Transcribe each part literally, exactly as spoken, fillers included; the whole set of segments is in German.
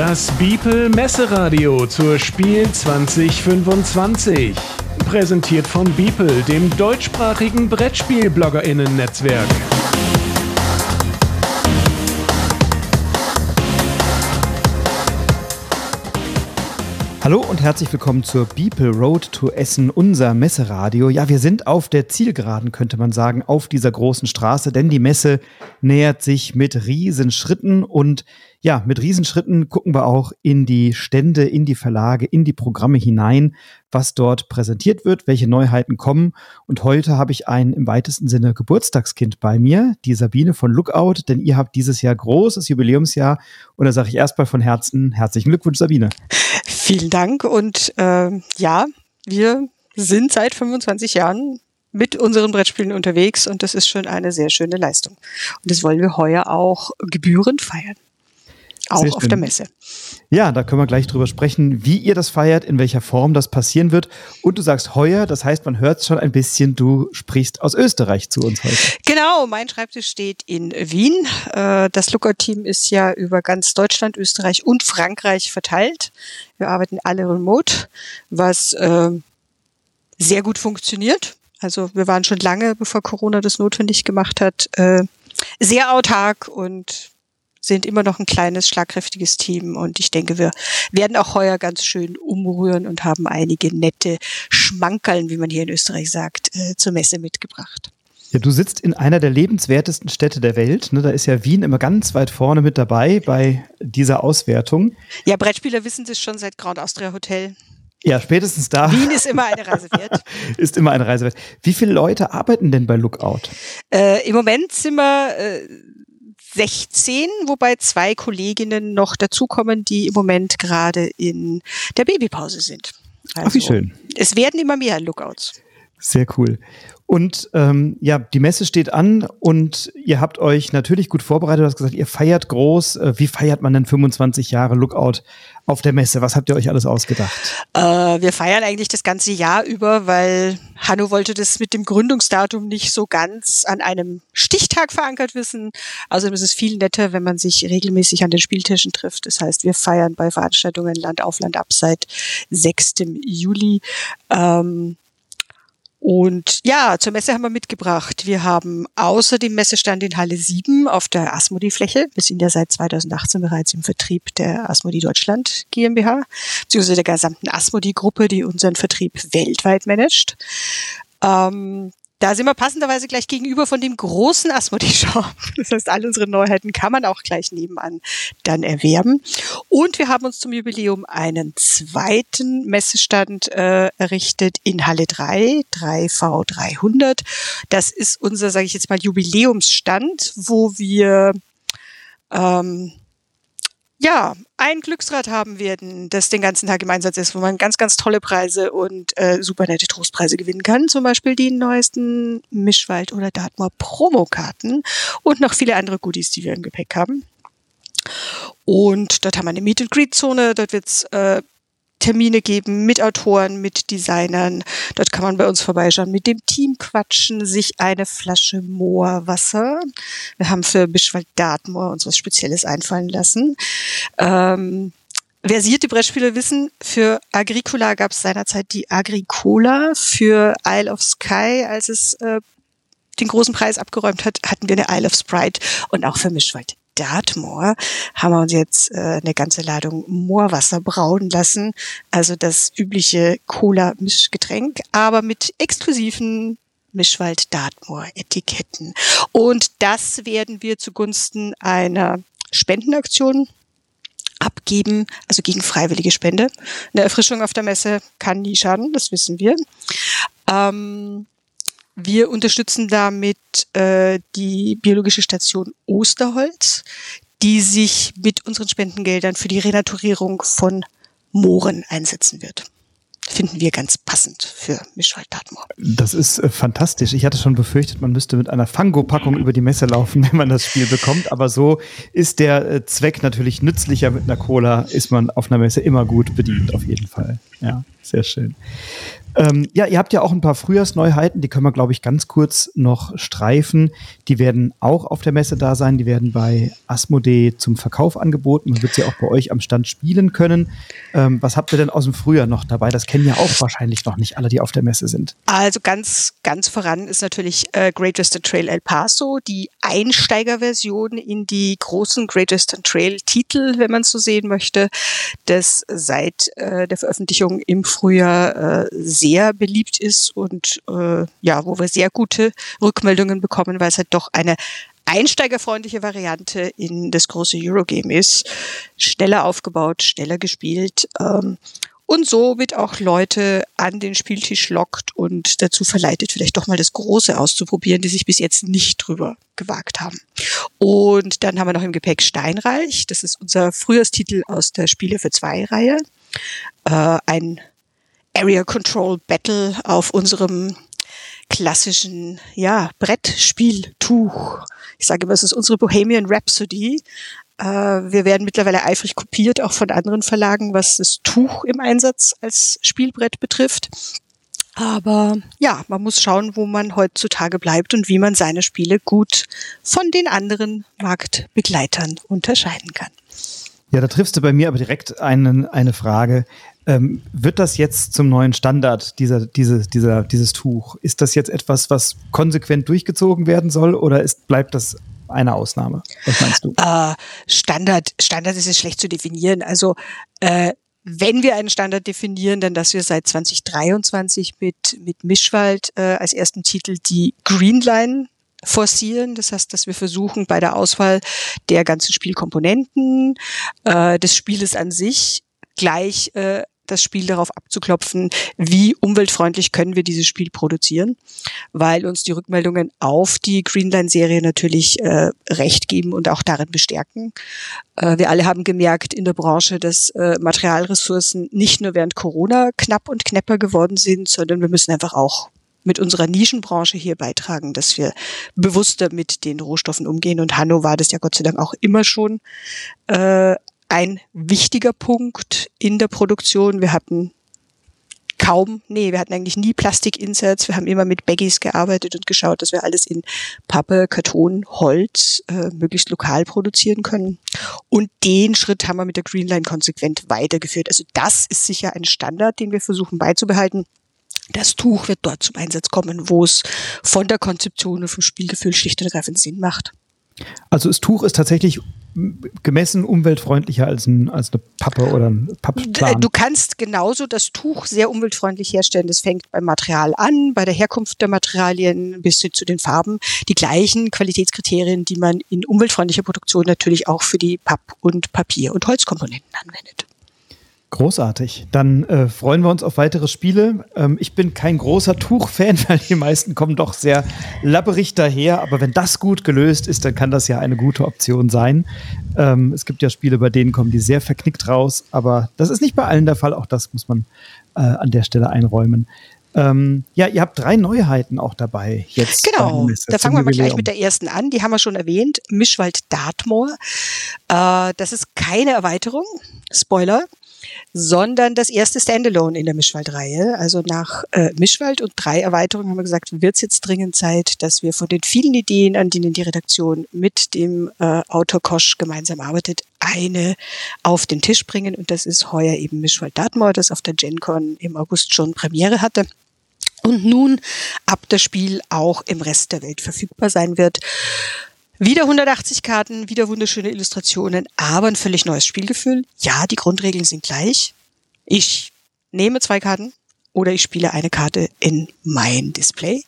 Das Beeple Messeradio zur Spiel zwanzig fünfundzwanzig. Präsentiert von Beeple, dem deutschsprachigen Brettspiel-BloggerInnen-Netzwerk. Hallo und herzlich willkommen zur Beeple Road to Essen, unser Messeradio. Ja, wir sind auf der Zielgeraden, könnte man sagen, auf dieser großen Straße, denn die Messe nähert sich mit Riesenschritten und ja, mit Riesenschritten gucken wir auch in die Stände, in die Verlage, in die Programme hinein, was dort präsentiert wird, welche Neuheiten kommen. Und heute habe ich ein im weitesten Sinne Geburtstagskind bei mir, die Sabine von Lookout, denn ihr habt dieses Jahr großes Jubiläumsjahr. Und da sage ich erstmal von Herzen herzlichen Glückwunsch, Sabine. Vielen Dank und äh, ja, wir sind seit fünfundzwanzig Jahren mit unseren Brettspielen unterwegs und das ist schon eine sehr schöne Leistung. Und das wollen wir heuer auch gebührend feiern. Auch auf der Messe. Ja, da können wir gleich drüber sprechen, wie ihr das feiert, in welcher Form das passieren wird. Und du sagst heuer, das heißt, man hört schon ein bisschen, du sprichst aus Österreich zu uns heute. Genau, mein Schreibtisch steht in Wien. Das Lookout-Team ist ja über ganz Deutschland, Österreich und Frankreich verteilt. Wir arbeiten alle remote, was äh, sehr gut funktioniert. Also wir waren schon lange, bevor Corona das notwendig gemacht hat, äh, sehr autark und sind immer noch ein kleines, schlagkräftiges Team und ich denke, wir werden auch heuer ganz schön umrühren und haben einige nette Schmankerln, wie man hier in Österreich sagt, äh, zur Messe mitgebracht. Ja, du sitzt in einer der lebenswertesten Städte der Welt, ne? Da ist ja Wien immer ganz weit vorne mit dabei bei dieser Auswertung. Ja, Brettspieler wissen das schon seit Grand Austria Hotel. Ja, spätestens da. Wien ist immer eine Reise wert. ist immer eine Reise wert. Wie viele Leute arbeiten denn bei Lookout? Äh, im Moment sind wir äh, sechzehn, wobei zwei Kolleginnen noch dazukommen, die im Moment gerade in der Babypause sind. Also, ach, wie schön. Es werden immer mehr Lookouts. Sehr cool. Und ähm, ja, die Messe steht an und ihr habt euch natürlich gut vorbereitet. Du hast gesagt, ihr feiert groß. Äh, wie feiert man denn fünfundzwanzig Jahre Lookout auf der Messe? Was habt ihr euch alles ausgedacht? Äh, wir feiern eigentlich das ganze Jahr über, weil Hanno wollte das mit dem Gründungsdatum nicht so ganz an einem Stichtag verankert wissen. Außerdem ist es viel netter, wenn man sich regelmäßig an den Spieltischen trifft. Das heißt, wir feiern bei Veranstaltungen Land auf Land ab seit sechsten Juli. Ähm, Und ja, zur Messe haben wir mitgebracht. Wir haben außer dem Messestand in Halle sieben auf der Asmodee-Fläche, wir sind ja seit zweitausendachtzehn bereits im Vertrieb der Asmodee Deutschland GmbH, beziehungsweise der gesamten Asmodee-Gruppe, die unseren Vertrieb weltweit managt. Ähm, Da sind wir passenderweise gleich gegenüber von dem großen Asmodee-Shop. Das heißt, all unsere Neuheiten kann man auch gleich nebenan dann erwerben. Und wir haben uns zum Jubiläum einen zweiten Messestand äh, errichtet in Halle drei, drei V dreihundert. Das ist unser, sage ich jetzt mal, Jubiläumsstand, wo wir ähm, ja, ein Glücksrad haben werden, das den ganzen Tag im Einsatz ist, wo man ganz, ganz tolle Preise und äh, super nette Trostpreise gewinnen kann. Zum Beispiel die neuesten Mischwald- oder Dartmoor Promokarten und noch viele andere Goodies, die wir im Gepäck haben. Und dort haben wir eine Meet-and-Greet-Zone, dort wird's äh, Termine geben mit Autoren, mit Designern. Dort kann man bei uns vorbeischauen, mit dem Team quatschen, sich eine Flasche Moorwasser. Wir haben für Mischwald Dartmoor uns was Spezielles einfallen lassen. Ähm, versierte Brettspieler wissen, für Agricola gab es seinerzeit die Agricola. Für Isle of Skye, als es äh, den großen Preis abgeräumt hat, hatten wir eine Isle of Sprite. Und auch für Mischwald Dartmoor haben wir uns jetzt äh, eine ganze Ladung Moorwasser brauen lassen. Also das übliche Cola-Mischgetränk, aber mit exklusiven Mischwald-Dartmoor-Etiketten. Und das werden wir zugunsten einer Spendenaktion abgeben, also gegen freiwillige Spende. Eine Erfrischung auf der Messe kann nie schaden, das wissen wir. Ähm, Wir unterstützen damit äh, die biologische Station Osterholz, die sich mit unseren Spendengeldern für die Renaturierung von Mooren einsetzen wird. Finden wir ganz passend für Mischwald Dartmoor. Das ist äh, fantastisch. Ich hatte schon befürchtet, man müsste mit einer Fango-Packung über die Messe laufen, wenn man das Spiel bekommt. Aber so ist der äh, Zweck natürlich nützlicher. Mit einer Cola ist man auf einer Messe immer gut bedient, auf jeden Fall. Ja, sehr schön. Ähm, ja, ihr habt ja auch ein paar Frühjahrsneuheiten, die können wir, glaube ich, ganz kurz noch streifen. Die werden auch auf der Messe da sein, die werden bei Asmodee zum Verkauf angeboten. Man wird sie auch bei euch am Stand spielen können. Ähm, was habt ihr denn aus dem Frühjahr noch dabei? Das kennen ja auch wahrscheinlich noch nicht alle, die auf der Messe sind. Also ganz, ganz voran ist natürlich äh, Great Western Trail El Paso, die Einsteigerversion in die großen Great Western Trail Titel, wenn man es so sehen möchte, das seit äh, der Veröffentlichung im Frühjahr äh, sehr beliebt ist und äh, ja, wo wir sehr gute Rückmeldungen bekommen, weil es halt doch eine einsteigerfreundliche Variante in das große Eurogame ist. Schneller aufgebaut, schneller gespielt ähm, und somit auch Leute an den Spieltisch lockt und dazu verleitet, vielleicht doch mal das Große auszuprobieren, die sich bis jetzt nicht drüber gewagt haben. Und dann haben wir noch im Gepäck Steinreich. Das ist unser Frühjahrstitel aus der Spiele für zwei Reihe. Äh, ein Area Control Battle auf unserem klassischen, ja, Brettspieltuch. Ich sage immer, es ist unsere Bohemian Rhapsody. Äh, wir werden mittlerweile eifrig kopiert, auch von anderen Verlagen, was das Tuch im Einsatz als Spielbrett betrifft. Aber ja, man muss schauen, wo man heutzutage bleibt und wie man seine Spiele gut von den anderen Marktbegleitern unterscheiden kann. Ja, da triffst du bei mir aber direkt einen, eine Frage. Ähm, wird das jetzt zum neuen Standard, dieser, diese, dieser, dieses Tuch? Ist das jetzt etwas, was konsequent durchgezogen werden soll oder ist, bleibt das eine Ausnahme? Was meinst du? Äh, Standard, Standard ist es schlecht zu definieren. Also äh, wenn wir einen Standard definieren, dann dass wir seit zwanzig dreiundzwanzig mit, mit Mischwald äh, als ersten Titel die Greenline forcieren. Das heißt, dass wir versuchen, bei der Auswahl der ganzen Spielkomponenten, äh, des Spieles an sich, gleich äh, das Spiel darauf abzuklopfen, wie umweltfreundlich können wir dieses Spiel produzieren, weil uns die Rückmeldungen auf die Greenline-Serie natürlich äh, recht geben und auch darin bestärken. Äh, wir alle haben gemerkt in der Branche, dass äh, Materialressourcen nicht nur während Corona knapp und knapper geworden sind, sondern wir müssen einfach auch mit unserer Nischenbranche hier beitragen, dass wir bewusster mit den Rohstoffen umgehen. Und Hanno war das ja Gott sei Dank auch immer schon äh, ein wichtiger Punkt in der Produktion. Wir hatten kaum, nee, wir hatten eigentlich nie Plastik-Inserts. Wir haben immer mit Baggies gearbeitet und geschaut, dass wir alles in Pappe, Karton, Holz äh, möglichst lokal produzieren können. Und den Schritt haben wir mit der Greenline konsequent weitergeführt. Also das ist sicher ein Standard, den wir versuchen beizubehalten. Das Tuch wird dort zum Einsatz kommen, wo es von der Konzeption und vom Spielgefühl schlicht und ergreifend Sinn macht. Also das Tuch ist tatsächlich gemessen umweltfreundlicher als, ein, als eine Pappe oder ein Pappplan. Du kannst genauso das Tuch sehr umweltfreundlich herstellen. Das fängt beim Material an, bei der Herkunft der Materialien bis hin zu den Farben. Die gleichen Qualitätskriterien, die man in umweltfreundlicher Produktion natürlich auch für die Papp- und Papier- und Holzkomponenten anwendet. Großartig. Dann äh, freuen wir uns auf weitere Spiele. Ähm, ich bin kein großer Tuch-Fan, weil die meisten kommen doch sehr labberig daher. Aber wenn das gut gelöst ist, dann kann das ja eine gute Option sein. Ähm, es gibt ja Spiele, bei denen kommen die sehr verknickt raus. Aber das ist nicht bei allen der Fall. Auch das muss man äh, an der Stelle einräumen. Ähm, ja, ihr habt drei Neuheiten auch dabei jetzt. Genau, da fangen wir mal gleich mit der ersten an. Die haben wir schon erwähnt. Mischwald Dartmoor. Äh, das ist keine Erweiterung. Spoiler. Sondern das erste Standalone in der Mischwald-Reihe. Also nach äh, Mischwald und drei Erweiterungen haben wir gesagt, wird es jetzt dringend Zeit, dass wir von den vielen Ideen, an denen die Redaktion mit dem äh, Autor Kosch gemeinsam arbeitet, eine auf den Tisch bringen. Und das ist heuer eben Mischwald Dartmoor, das auf der GenCon im August schon Premiere hatte. Und nun ab das Spiel auch im Rest der Welt verfügbar sein wird. Wieder hundertachtzig Karten, wieder wunderschöne Illustrationen, aber ein völlig neues Spielgefühl. Ja, die Grundregeln sind gleich. Ich nehme zwei Karten oder ich spiele eine Karte in mein Display.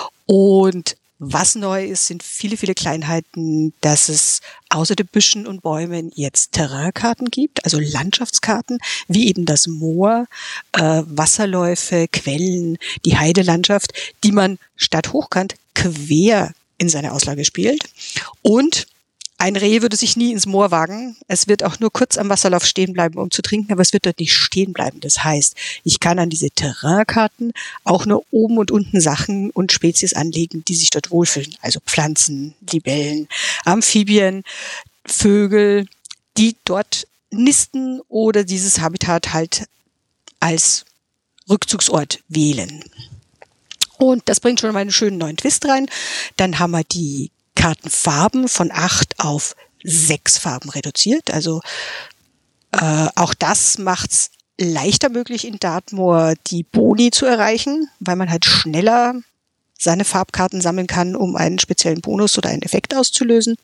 Und was neu ist, sind viele, viele Kleinheiten, dass es außer den Büschen und Bäumen jetzt Terrainkarten gibt, also Landschaftskarten, wie eben das Moor, äh, Wasserläufe, Quellen, die Heidelandschaft, die man statt hochkant quer in seine Auslage spielt. Und ein Reh würde sich nie ins Moor wagen. Es wird auch nur kurz am Wasserlauf stehen bleiben, um zu trinken, aber es wird dort nicht stehen bleiben. Das heißt, ich kann an diese Terrainkarten auch nur oben und unten Sachen und Spezies anlegen, die sich dort wohlfühlen. Also Pflanzen, Libellen, Amphibien, Vögel, die dort nisten oder dieses Habitat halt als Rückzugsort wählen. Und das bringt schon mal einen schönen neuen Twist rein. Dann haben wir die Kartenfarben von acht auf sechs Farben reduziert. Also äh, auch das macht's leichter möglich, in Dartmoor die Boni zu erreichen, weil man halt schneller seine Farbkarten sammeln kann, um einen speziellen Bonus oder einen Effekt auszulösen.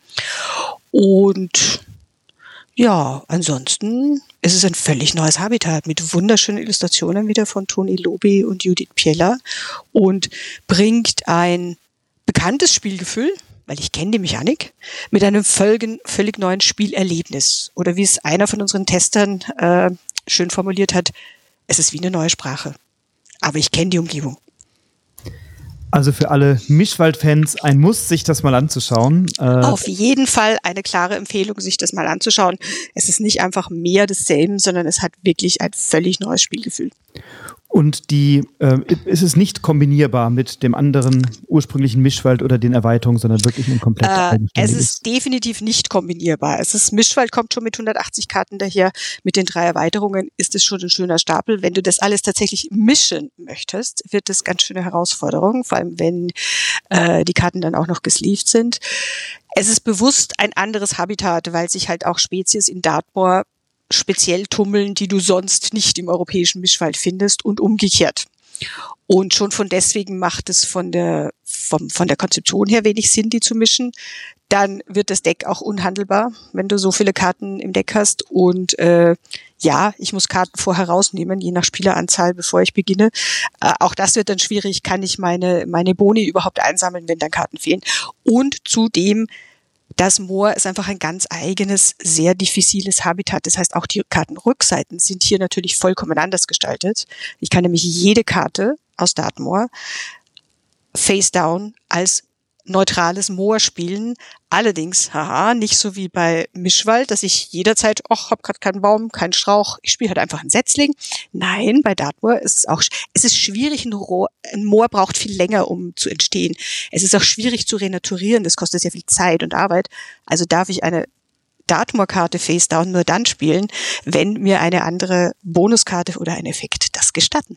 Und ja, ansonsten ist es ein völlig neues Habitat mit wunderschönen Illustrationen wieder von Toni Lobi und Judith Piella und bringt ein bekanntes Spielgefühl, weil ich kenne die Mechanik, mit einem völlig, völlig neuen Spielerlebnis. Oder wie es einer von unseren Testern äh, schön formuliert hat, es ist wie eine neue Sprache. Aber ich kenne die Umgebung. Also für alle Mischwald-Fans ein Muss, sich das mal anzuschauen. Äh Auf jeden Fall eine klare Empfehlung, sich das mal anzuschauen. Es ist nicht einfach mehr desselben, sondern es hat wirklich ein völlig neues Spielgefühl. Und die äh, ist es nicht kombinierbar mit dem anderen ursprünglichen Mischwald oder den Erweiterungen, sondern wirklich ein komplett äh, eigenständiges. Es ist definitiv nicht kombinierbar. Es ist Mischwald kommt schon mit hundertachtzig Karten daher. Mit den drei Erweiterungen ist es schon ein schöner Stapel. Wenn du das alles tatsächlich mischen möchtest, wird das ganz schöne Herausforderung, vor allem wenn äh, die Karten dann auch noch gesleeved sind. Es ist bewusst ein anderes Habitat, weil sich halt auch Spezies in Dartmoor speziell tummeln, die du sonst nicht im europäischen Mischwald findest und umgekehrt. Und schon von deswegen macht es von der, vom, von der Konzeption her wenig Sinn, die zu mischen. Dann wird das Deck auch unhandelbar, wenn du so viele Karten im Deck hast. Und äh, ja, ich muss Karten vorher rausnehmen, je nach Spieleranzahl, bevor ich beginne. Äh, auch das wird dann schwierig. Kann ich meine, meine Boni überhaupt einsammeln, wenn dann Karten fehlen? Und zudem, das Moor ist einfach ein ganz eigenes, sehr diffiziles Habitat. Das heißt, auch die Kartenrückseiten sind hier natürlich vollkommen anders gestaltet. Ich kann nämlich jede Karte aus Dartmoor face down als neutrales Moor spielen. Allerdings, haha, nicht so wie bei Mischwald, dass ich jederzeit, ach, hab grad keinen Baum, keinen Strauch, ich spiele halt einfach einen Setzling. Nein, bei Dartmoor ist es auch, es ist schwierig, ein, Rohr, ein Moor braucht viel länger, um zu entstehen. Es ist auch schwierig zu renaturieren, das kostet sehr viel Zeit und Arbeit. Also darf ich eine Dartmoor-Karte face down nur dann spielen, wenn mir eine andere Bonuskarte oder ein Effekt das gestatten.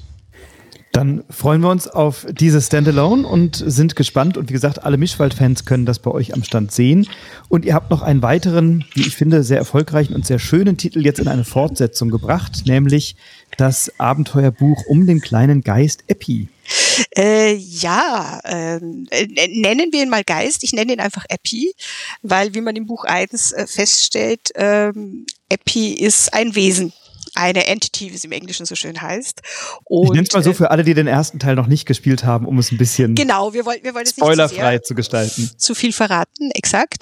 Dann freuen wir uns auf diese Standalone und sind gespannt. Und wie gesagt, alle Mischwald-Fans können das bei euch am Stand sehen. Und ihr habt noch einen weiteren, wie ich finde, sehr erfolgreichen und sehr schönen Titel jetzt in eine Fortsetzung gebracht, nämlich das Abenteuerbuch um den kleinen Geist Epi. Äh, ja, äh, nennen wir ihn mal Geist. Ich nenne ihn einfach Epi, weil, wie man im Buch eins äh, feststellt, ähm, Epi ist ein Wesen. Eine Entity, wie es im Englischen so schön heißt. Und, ich nenne es mal so für alle, die den ersten Teil noch nicht gespielt haben, um es ein bisschen genau, wir wollen, wir wollen es spoilerfrei nicht zu gestalten. Zu viel verraten, exakt.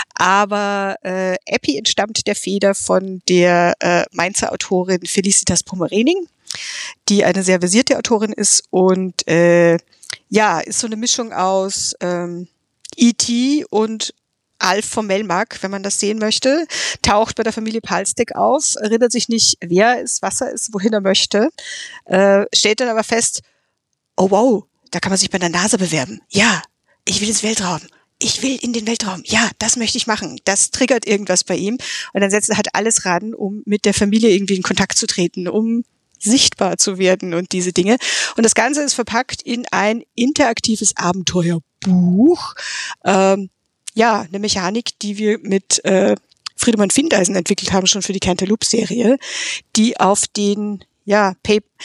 Aber äh, Epi entstammt der Feder von der äh, Mainzer Autorin Felicitas Pomerening, die eine sehr versierte Autorin ist und äh, ja, ist so eine Mischung aus ähm, E T und Alf vom Melmark, wenn man das sehen möchte, taucht bei der Familie Palstek auf, erinnert sich nicht, wer er ist, was er ist, wohin er möchte, äh, stellt dann aber fest, oh wow, da kann man sich bei der NASA bewerben. Ja, ich will ins Weltraum. Ich will in den Weltraum. Ja, das möchte ich machen. Das triggert irgendwas bei ihm. Und dann setzt er halt alles ran, um mit der Familie irgendwie in Kontakt zu treten, um sichtbar zu werden und diese Dinge. Und das Ganze ist verpackt in ein interaktives Abenteuerbuch. Ähm, Ja, eine Mechanik, die wir mit äh, Friedemann Findeisen entwickelt haben, schon für die Cantaloupe-Serie, die auf den ja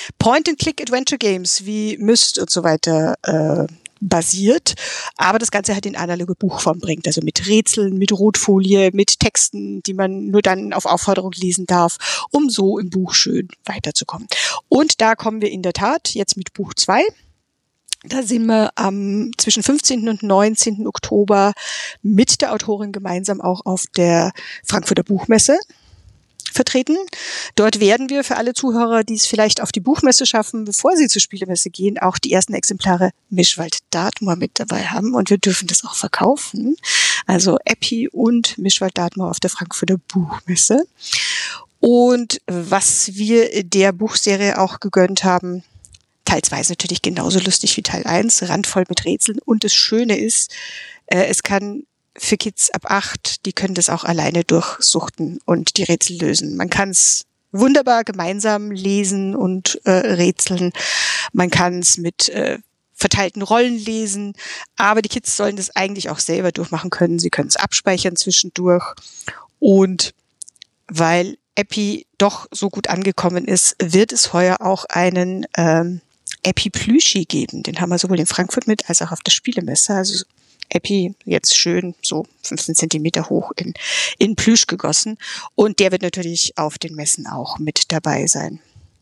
Point-and-Click-Adventure-Games wie Myst und so weiter äh, basiert, aber das Ganze halt in analoge Buchform bringt, also mit Rätseln, mit Rotfolie, mit Texten, die man nur dann auf Aufforderung lesen darf, um so im Buch schön weiterzukommen. Und da kommen wir in der Tat jetzt mit Buch zwei. Da sind wir am zwischen fünfzehnten und neunzehnten Oktober mit der Autorin gemeinsam auch auf der Frankfurter Buchmesse vertreten. Dort werden wir für alle Zuhörer, die es vielleicht auf die Buchmesse schaffen, bevor sie zur Spielemesse gehen, auch die ersten Exemplare Mischwald Dartmoor mit dabei haben und wir dürfen das auch verkaufen. Also Epi und Mischwald Dartmoor auf der Frankfurter Buchmesse. Und was wir der Buchserie auch gegönnt haben, Teil zwei ist natürlich genauso lustig wie Teil eins, randvoll mit Rätseln. Und das Schöne ist, äh, es kann für Kids ab acht, die können das auch alleine durchsuchten und die Rätsel lösen. Man kann es wunderbar gemeinsam lesen und äh, rätseln. Man kann es mit äh, verteilten Rollen lesen, aber die Kids sollen das eigentlich auch selber durchmachen können. Sie können es abspeichern zwischendurch. Und weil Epi doch so gut angekommen ist, wird es heuer auch einen ähm, Epi-Plüschi geben. Den haben wir sowohl in Frankfurt mit als auch auf der Spielemesse. Also Epi jetzt schön so fünfzehn Zentimeter hoch in, in Plüsch gegossen. Und der wird natürlich auf den Messen auch mit dabei sein.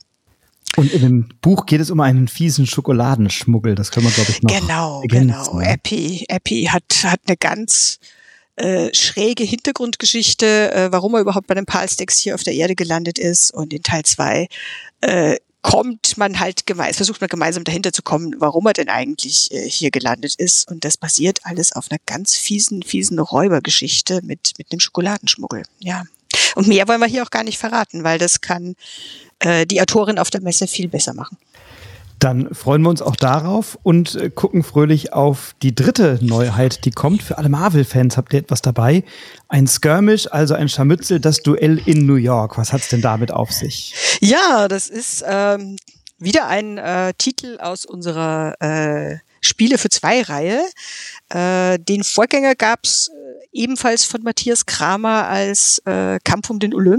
Und in dem Buch geht es um einen fiesen Schokoladenschmuggel. Das können wir, glaube ich, noch Genau, ergänzen. genau. Epi, Epi hat, hat eine ganz äh, schräge Hintergrundgeschichte, äh, warum er überhaupt bei den Palstecks hier auf der Erde gelandet ist. Und in Teil zwei äh, kommt man halt gemeinsam, versucht man gemeinsam dahinter zu kommen, warum er denn eigentlich äh, hier gelandet ist. Und das basiert alles auf einer ganz fiesen, fiesen Räubergeschichte mit, mit einem Schokoladenschmuggel. Ja. Und mehr wollen wir hier auch gar nicht verraten, weil das kann äh, die Autorin auf der Messe viel besser machen. Dann freuen wir uns auch darauf und äh, gucken fröhlich auf die dritte Neuheit, die kommt. Für alle Marvel-Fans habt ihr etwas dabei. Ein Skirmish, also ein Scharmützel, das Duell in New York. Was hat's denn damit auf sich? Ja, das ist ähm, wieder ein äh, Titel aus unserer äh, Spiele für zwei Reihe. Äh, den Vorgänger gab's äh, ebenfalls von Matthias Kramer als äh, Kampf um den Olymp.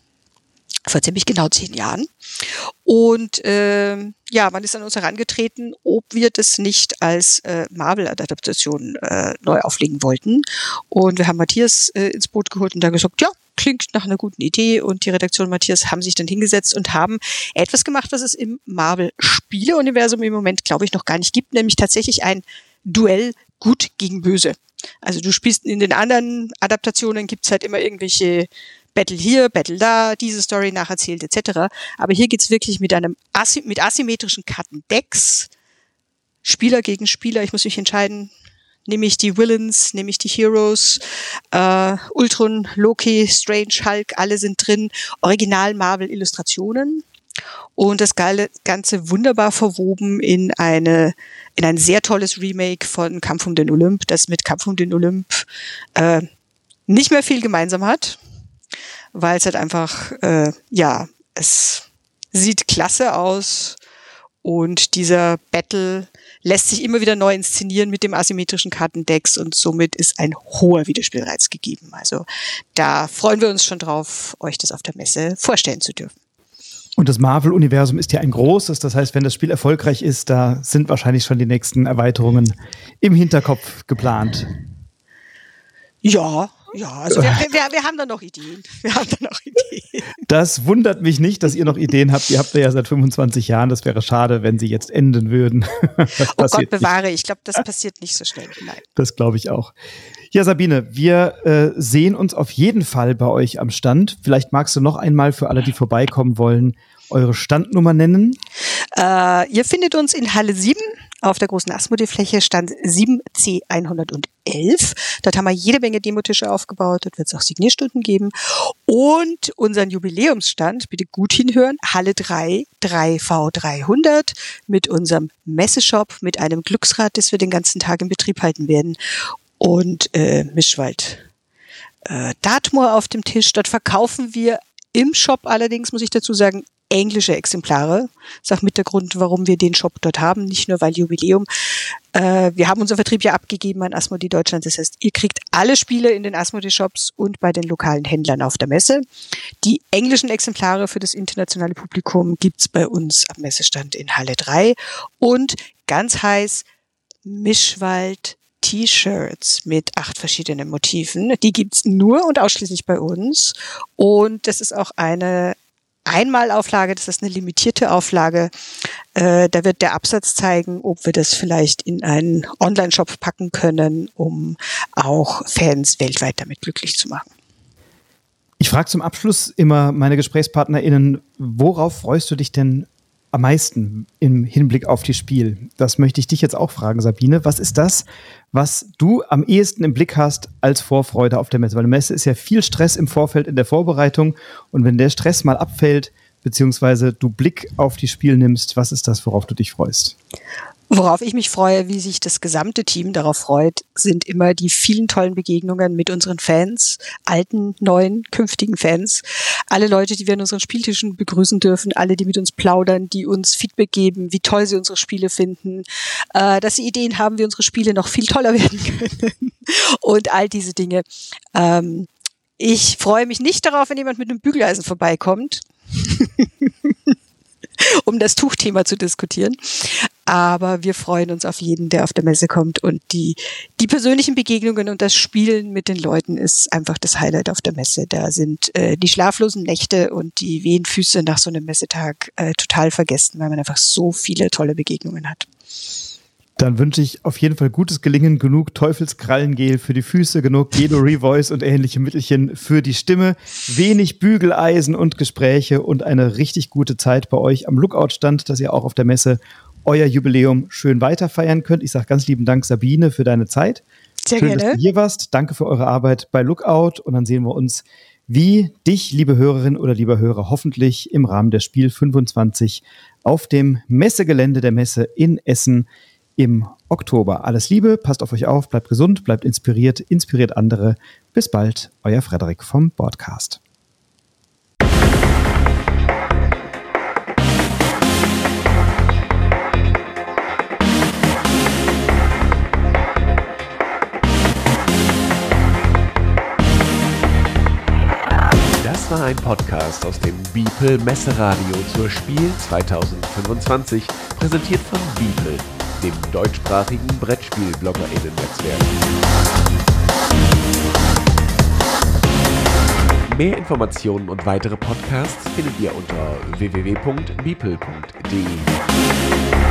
Vor ziemlich genau zehn Jahren. Und äh, ja, man ist an uns herangetreten, ob wir das nicht als äh, Marvel-Adaptation äh, neu auflegen wollten. Und wir haben Matthias äh, ins Boot geholt und da gesagt, ja, klingt nach einer guten Idee. Und die Redaktion Matthias haben sich dann hingesetzt und haben etwas gemacht, was es im Marvel-Spiele-Universum im Moment, glaube ich, noch gar nicht gibt, nämlich tatsächlich ein Duell Gut gegen Böse. Also du spielst in den anderen Adaptationen, gibt's halt immer irgendwelche Battle hier, Battle da, diese Story nacherzählt et cetera. Aber hier geht's wirklich mit einem Asy- mit asymmetrischen Kartendecks, Spieler gegen Spieler. Ich muss mich entscheiden, nehme ich die Villains, nehme ich die Heroes, äh, Ultron, Loki, Strange, Hulk, alle sind drin. Original Marvel-Illustrationen. Und das Ganze wunderbar verwoben in eine in ein sehr tolles Remake von Kampf um den Olymp, das mit Kampf um den Olymp äh, nicht mehr viel gemeinsam hat, weil es halt einfach, äh, ja, es sieht klasse aus und dieser Battle lässt sich immer wieder neu inszenieren mit dem asymmetrischen Kartendecks und somit ist ein hoher Wiederspielreiz gegeben. Also da freuen wir uns schon drauf, euch das auf der Messe vorstellen zu dürfen. Und das Marvel-Universum ist ja ein großes, das heißt, wenn das Spiel erfolgreich ist, da sind wahrscheinlich schon die nächsten Erweiterungen im Hinterkopf geplant. Ja, ja, also wir, wir, wir haben da noch Ideen. Wir haben da noch Ideen. Das wundert mich nicht, dass ihr noch Ideen habt. Ihr habt ja seit fünfundzwanzig Jahren. Das wäre schade, wenn sie jetzt enden würden. Oh Gott bewahre, ich glaube, das passiert nicht so schnell. Nein. Das glaube ich auch. Ja, Sabine, wir äh, sehen uns auf jeden Fall bei euch am Stand. Vielleicht magst du noch einmal für alle, die vorbeikommen wollen, eure Standnummer nennen. Äh, ihr findet uns in Halle sieben auf der großen Asmodee-Fläche, Stand sieben C hundertelf. Dort haben wir jede Menge Demotische aufgebaut. Dort wird es auch Signierstunden geben. Und unseren Jubiläumsstand, bitte gut hinhören, Halle drei, drei V dreihundert mit unserem Messeshop, mit einem Glücksrad, das wir den ganzen Tag in Betrieb halten werden. Und äh, Mischwald äh, Dartmoor auf dem Tisch. Dort verkaufen wir im Shop allerdings, muss ich dazu sagen, englische Exemplare. Das ist auch mit der Grund, warum wir den Shop dort haben, nicht nur weil Jubiläum. Äh, wir haben unseren Vertrieb ja abgegeben an Asmodee Deutschland. Das heißt, ihr kriegt alle Spiele in den Asmodee-Shops und bei den lokalen Händlern auf der Messe. Die englischen Exemplare für das internationale Publikum gibt's bei uns am Messestand in Halle drei. Und ganz heiß, Mischwald T-Shirts mit acht verschiedenen Motiven. Die gibt's nur und ausschließlich bei uns. Und das ist auch eine Einmalauflage, das ist eine limitierte Auflage. Äh, da wird der Absatz zeigen, ob wir das vielleicht in einen Online-Shop packen können, um auch Fans weltweit damit glücklich zu machen. Ich frage zum Abschluss immer meine GesprächspartnerInnen, worauf freust du dich denn am meisten im Hinblick auf das Spiel? Das möchte ich dich jetzt auch fragen, Sabine. Was ist das, was du am ehesten im Blick hast als Vorfreude auf der Messe? Weil eine Messe ist ja viel Stress im Vorfeld in der Vorbereitung. Und wenn der Stress mal abfällt, beziehungsweise du Blick auf die Spiel nimmst, was ist das, worauf du dich freust? Worauf ich mich freue, wie sich das gesamte Team darauf freut, sind immer die vielen tollen Begegnungen mit unseren Fans, alten, neuen, künftigen Fans. Alle Leute, die wir an unseren Spieltischen begrüßen dürfen, alle, die mit uns plaudern, die uns Feedback geben, wie toll sie unsere Spiele finden, äh, dass sie Ideen haben, wie unsere Spiele noch viel toller werden können und all diese Dinge. Ähm, ich freue mich nicht darauf, wenn jemand mit einem Bügeleisen vorbeikommt, um das Tuchthema zu diskutieren. Aber wir freuen uns auf jeden, der auf der Messe kommt, und die, die persönlichen Begegnungen und das Spielen mit den Leuten ist einfach das Highlight auf der Messe. Da sind äh, die schlaflosen Nächte und die wehen Füße nach so einem Messetag äh, total vergessen, weil man einfach so viele tolle Begegnungen hat. Dann wünsche ich auf jeden Fall gutes Gelingen, genug Teufelskrallengel für die Füße, genug Gedo Revoice und ähnliche Mittelchen für die Stimme, wenig Bügeleisen und Gespräche und eine richtig gute Zeit bei euch am Lookout-Stand, dass ihr auch auf der Messe euer Jubiläum schön weiterfeiern könnt. Ich sage ganz lieben Dank, Sabine, für deine Zeit. Sehr schön, gerne. Dass du hier warst. Danke für eure Arbeit bei Lookout, und dann sehen wir uns, wie dich, liebe Hörerin oder lieber Hörer, hoffentlich im Rahmen der Spiel fünfundzwanzig auf dem Messegelände der Messe in Essen im Oktober. Alles Liebe, passt auf euch auf, bleibt gesund, bleibt inspiriert, inspiriert andere. Bis bald, euer Frederik vom Boardcast. Das war ein Podcast aus dem Beeple Messeradio zur Spiel zwanzig fünfundzwanzig, präsentiert von Beeple, dem deutschsprachigen Brettspiel-BloggerInnen-Netzwerk. Mehr Informationen und weitere Podcasts findet ihr unter w w w punkt beeple punkt d e.